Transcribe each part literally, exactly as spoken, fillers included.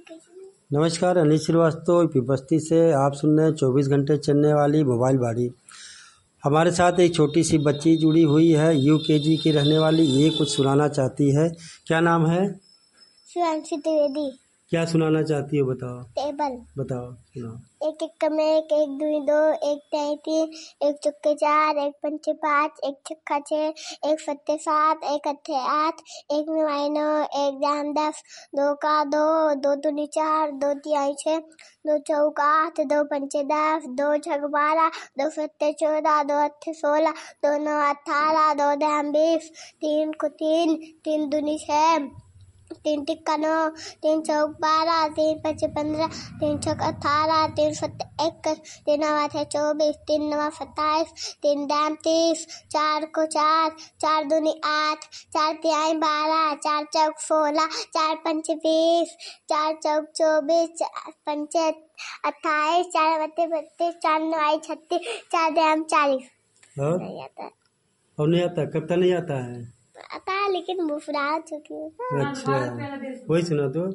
नमस्कार, अनिल श्रीवास्तव पीपस्ती से आप सुन रहे हैं चौबीस घंटे चलने वाली मोबाइल बाड़ी। हमारे साथ एक छोटी सी बच्ची जुड़ी हुई है, यूकेजी की रहने वाली। ये कुछ सुनाना चाहती है। क्या नाम है? शिवांशी त्रिवेदी। क्या सुनाना चाहती हो? बताओ। टेबल। बताओ, सुनाओ। एक एक में एक, एक दुई दो, एक तिहाई तीन, एक चौके चार, एक पंचे पाँच, एक छक्का छः, एक सत्ते सात, एक अट्ठे आठ, एक नवाई नौ, एक जाम दस, दो का दो, दो दूनी चार, दो तिहाई छः, दो चौका आठ, दो पंचे दस, दो छक बारह, दो सत्ते चौदह, दो अट्ठे सोलह, दो नौ अठारह, दो दाम बीस, तीन को तीन, तीन दूनी छः, तीन टिक्का नौ, तीन चौक बारह, तीन पच्चीस पंद्रह, तीन छक अठारह, तीन सत्तर इक्कीस, तीन नवाठ चौबीस, तीन नवा सत्ताईस, तीन दाम तीस, चार को चार, चार दूनी आठ, चार तिहाई बारह, चार चौक सोलह, चार पंचे बीस, चार चौक चौबीस, चार पंचे अट्ठाईस, चार बत्तीस बत्तीस, चार नवाई छत्तीस, चार दाम चालीस। नहीं आता। और नहीं आता? कब तक नहीं आता है? आता है लेकिन मुफरा चुकी है। अच्छा, वही सुना तो।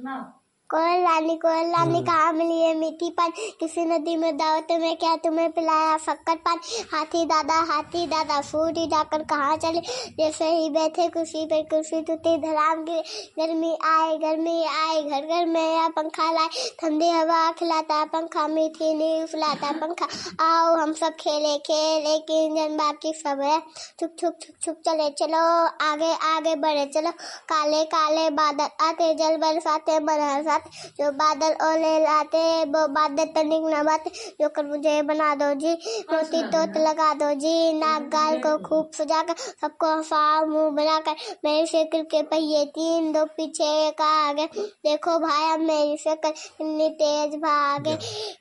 कोयल रानी कोयल रानी कहाँ मिली है मीठी पान, किसी नदी में दावत में क्या तुम्हें पिलाया शक्कर पान। हाथी दादा हाथी दादा सूरी डाकर कहाँ चले, जैसे ही बैठे कुर्सी पे कुर्सी टूटी धड़ाम गिरे। गर्मी आए गर्मी आए घर घर में या पंखा लाए, ठंडी हवा खिलाता पंखा, मीठी नींद सुलाता पंखा। आओ हम सब खेले खेले कि इंजन बाकी सब है, छुक छुक छुक छुक चले चलो आगे आगे बढ़े चलो। काले काले बादल आते जल बरसाते बरसाते, जो बादल ओले लाते वो बादल तनिक न बाते। जो कर मुझे बना दो जी, मोती तोत लगा दो जी, नाक गाल को खूब सजाकर सबको हंसाओ मुंह बनाकर। मेरी साइकिल के पहिए तीन, दो पीछे एक आगे, देखो भाई अब मेरी साइकिल कितनी तेज भागे।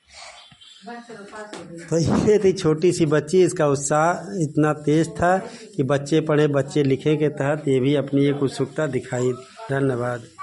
तो ये थी छोटी सी बच्ची, इसका उत्साह इतना तेज था कि बच्चे पढ़े बच्चे लिखे के तहत ये भी अपनी एक उत्सुकता दिखाई। धन्यवाद।